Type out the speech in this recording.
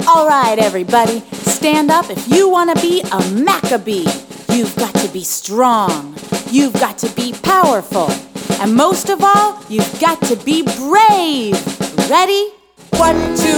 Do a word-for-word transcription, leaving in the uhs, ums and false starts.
All right, everybody, stand up if you want to be a Maccabee. You've got to be strong. You've got to be powerful. And most of all, you've got to be brave. Ready? One, two,